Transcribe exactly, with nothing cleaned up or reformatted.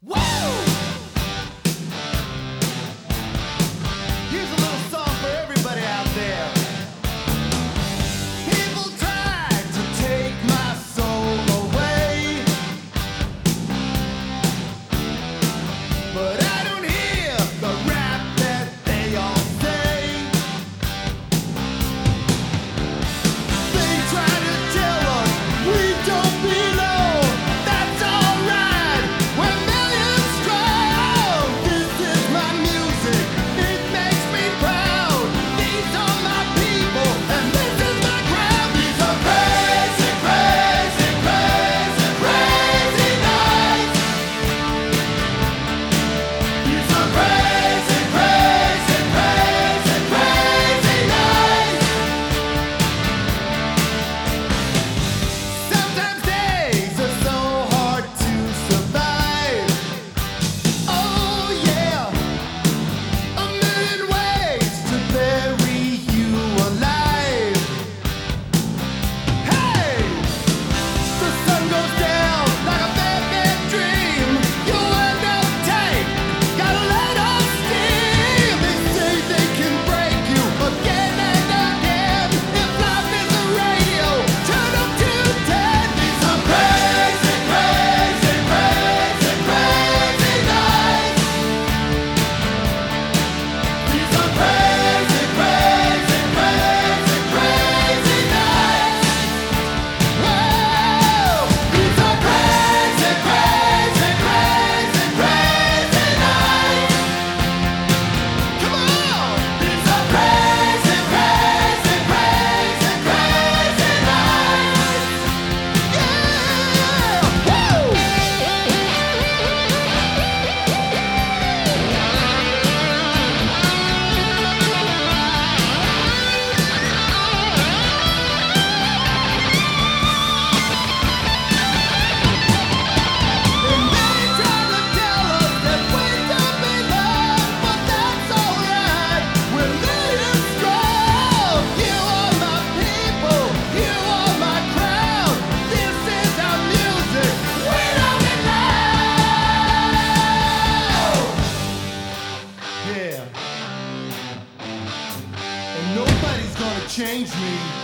Woo! Here's a little song for everybody out there. People try to take my soul away, but I don't hear the rap that they all say. They try to tell us we don't belong. That's alright. We're millions strong. This is my music. It makes me proud. These are my people, and this is my crowd. These are crazy, crazy, crazy, crazy nights. These are crazy, crazy, crazy, crazy nights. Sometimes days are so hard to survive. Oh yeah, a million ways to bury you alive. Hey, the sun goes down like a bad, bad dream. You end up tight, gotta let off steam. They say they can break you again and again. If life is a radio, turn up to ten. These are crazy, crazy, crazy, crazy nights. These are crazy, crazy, crazy, crazy nights. Whoa! These are crazy, crazy, crazy, crazy nights. Come on! These are crazy, crazy, crazy, crazy nights. Yeah! Woo! And they try to tell us that we don't belong, but that's alright. We're millions strong. You are my people. You are my crowd. This is our music. We don't belong. Yeah. And nobody's gonna change me.